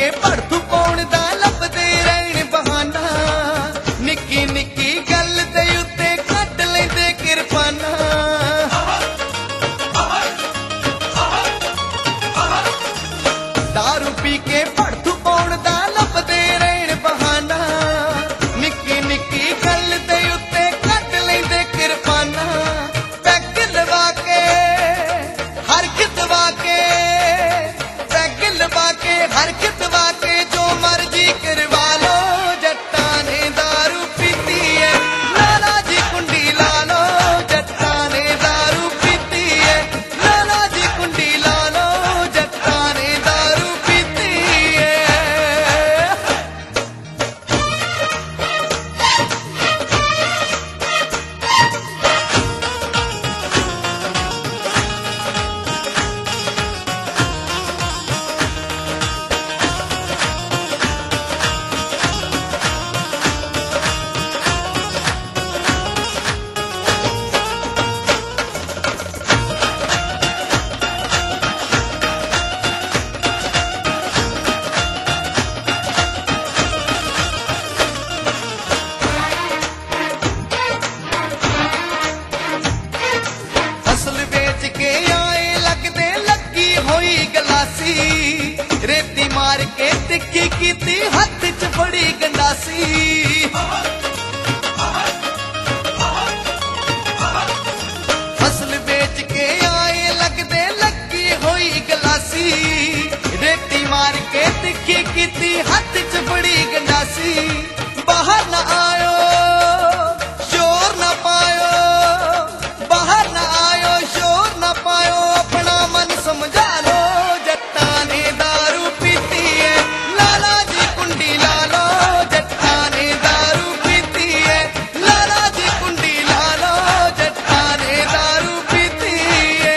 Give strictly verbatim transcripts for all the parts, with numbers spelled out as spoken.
के भड़थू पाउण दा लभदे रहण बहाना निक्की निक्की गल दे उत्ते कट लैंदे किरपाना दारू पी के भड़थू पाउण दा लभदे रहण बहाना निक्की निक्की गल दे उत्ते कट लैंदे किरपाना पैग लवा के हर कितवा के पैग लवा के हर कितवा के जो मर्जी करवा लो जट्टा ने दारू पीती है लाला जी कुंडी ला लो जट्टा ने दारू पीती है लाला जी कुंडी ला लो जट्टा ने दारू पीती है। फसल बेच के आए लगदे लगी होई गलासी रेती मार के तिक्की कीती हथ च बड़ी गंडासी फसल बेच के आए लगदे लगी होई गलासी रेती मार के तिक्की कीती हथ च बड़ी गंडासी बाहर न आयो शोर न पायो बाहर न आयो शोर न पायो अपना मन समझा लो जट्टा ने दारू पीती है लाला जी कुंडी ला लो जट्टा ने दारू पीती है लाला जी कुंडी ला लो जट्टा ने दारू पीती है।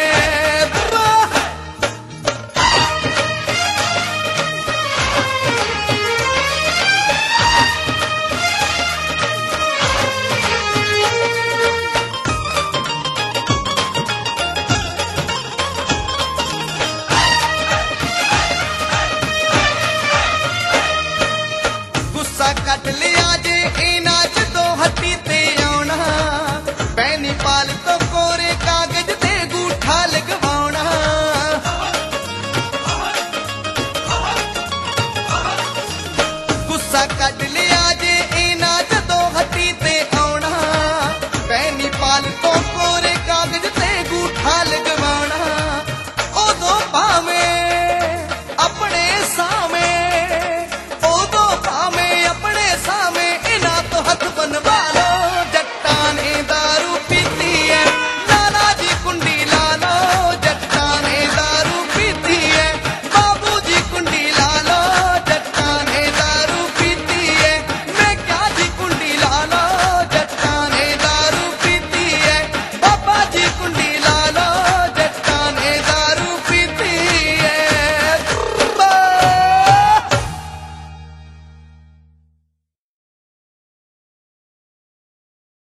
गुस्सा कट लिया जे इना च दो हट्टी ते आउणा पैनी पाल तो कोरे कागज ते गूठा लगवाउणा गुस्सा कट लिया